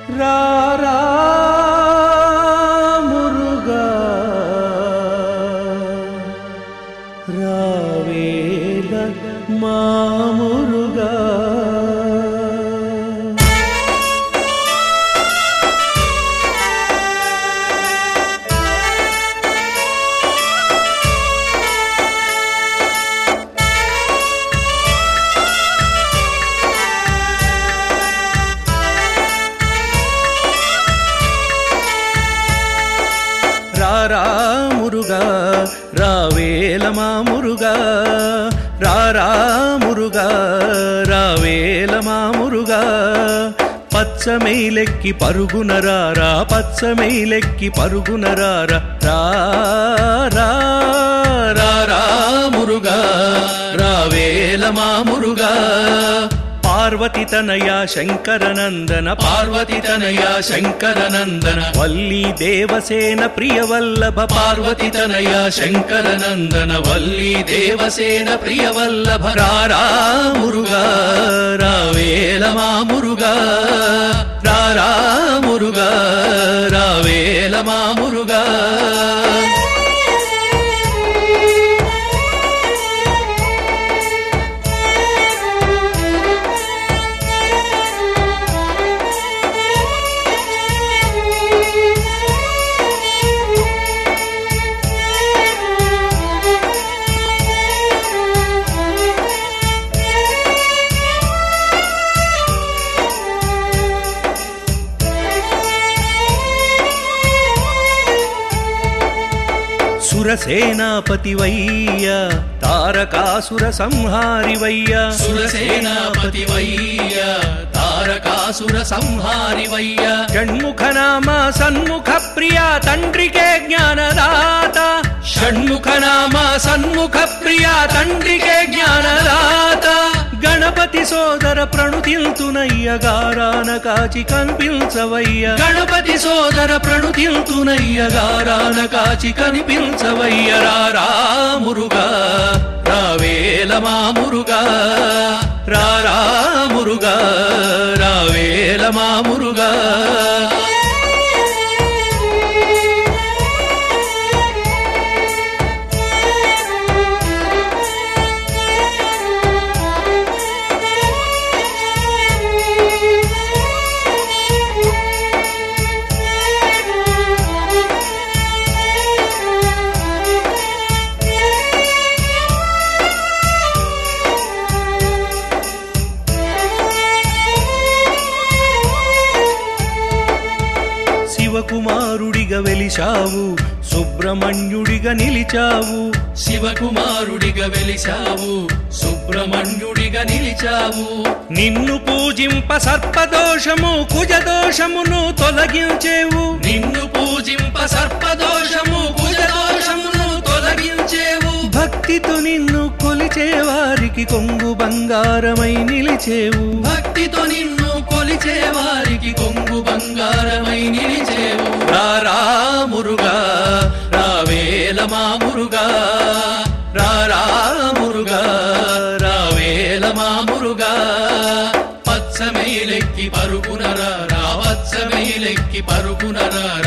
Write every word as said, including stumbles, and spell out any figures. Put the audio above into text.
రారా మురుగా రావేల మా మురుగా రారా మురుగా రావేల మా మురుగా రారా మురుగా రావేల మా మురుగా పచ్చమైలెక్కి పరుగున రారా పచ్చమైలెక్కి పరుగున రారా రారా రారా మురుగా రావేల మా మురుగా పార్వతి తనయ శంకరనందన పార్వతి తనయ శంకరనందన వల్లి దేవసేన ప్రియవల్లభ పార్వతి తనయ శంకరనందన వల్లి దేవసేన ప్రియవల్లభ రారా మురుగా రావేల మా మురుగా రారా మురుగా రావేల మా మురుగా సురసేనాపతివయ్య తారకాసుర సంహారివయ్య సురసేనాపతివయ్య తారకాసుర సంహారివయ్య షణ్ముఖనామ సన్ముఖ ప్రియ తండ్రికే జ్ఞానదాత షణ్ముఖనామ సన్ముఖ ప్రియ తండ్రికే జ్ఞానదాత గణపతి సోదర ప్రణుతిల్తునయ్య గారాన కాచి కనిపించవయ్య గణపతి సోదర ప్రణుతిల్తునయ్య గారాన కాచి కనిపించవయ్య రారా మురుగా రావేల మా మురుగా రారా మురుగా రావేల మా మురుగా శివకుమారుడిగా వెలిశావు సుబ్రహ్మణ్యుడిగా నిలిచావు శివకుమారుడిగా వెలిశావు సుబ్రహ్మణ్యుడిగా నిలిచావు నిన్ను పూజింప సర్పదోషము కుజదోషమును తొలగించేవు నిన్ను పూజింప సర్పదోషము కుజదోషమును తొలగించేవు భక్తితో నిన్ను కొలిచే వారికి కొంగు బంగారమై నిలిచేవు భక్తితో నిన్ను కొలిచే వారికి కొంగు బంగారమై నిలిచేవు రారా మురుగా రావేల మా మురుగా రారా మురుగా రావేల మా మురుగా పచ్చమైలెక్కి పరుగున రారా పచ్చమైలెక్కి పరుగున రారా